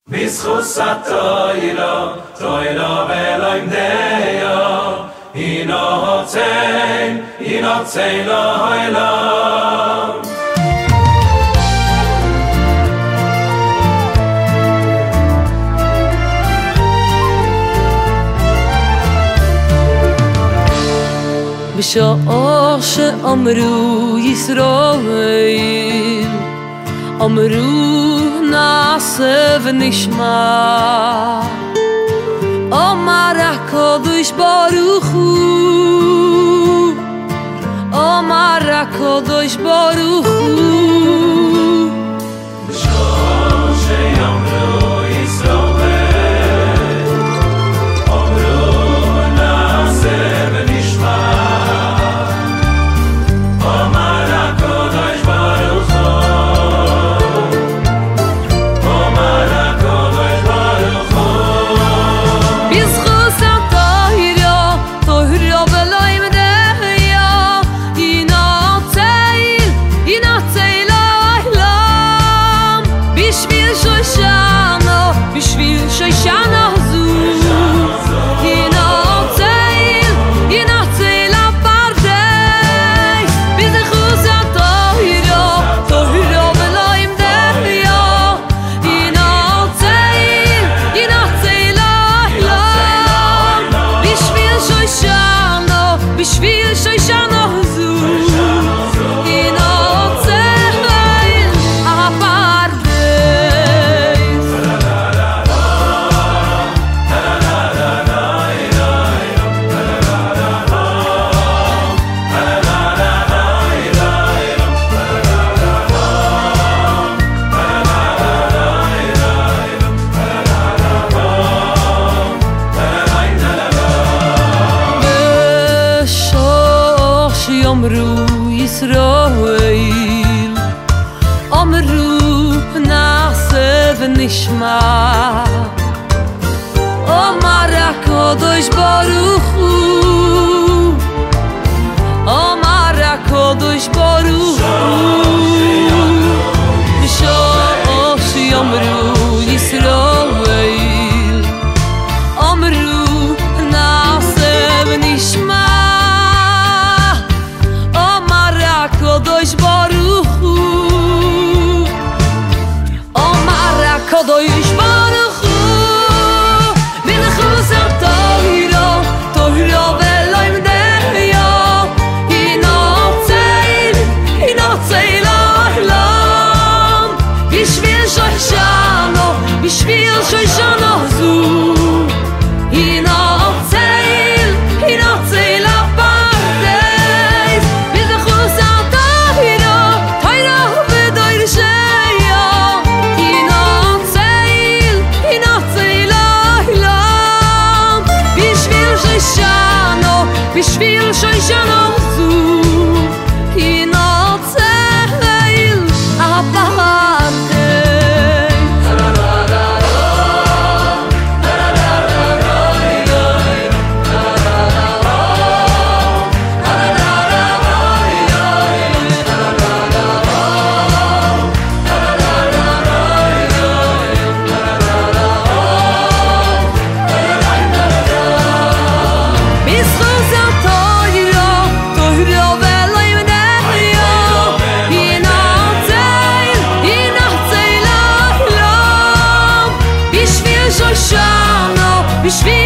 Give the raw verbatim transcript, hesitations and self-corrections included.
בזכות התוירה, תוירה ולומדיה, ינוצן, ינוצן לעולם. בשעה שאמרו ישראל, אמרו נעשה ונשמע, אמר הקדוש ברוך הוא, אמר הקדוש ברוך הוא. בשעה שאמרו ישראל, אמרו נעשה ונשמע, אמרו ישראל, אמרו נעשה ונשמע, אמר הקדוש ברוך הוא, אמר הקדוש ברוך הוא. בשעה שאמרו ישראל, אמרו נעשה ונשמע, הקדוש ברוך הוא, אמר הקדוש ברוך הוא, בזכות התוירה, תוירה ולומדיה, ינוצן, ינוצן לעולם, בשביל שושנה, בשביל שושנה זו, ינוצן, ינוצן בשביל שושנה זו, ינוצל הפרדס. בשביל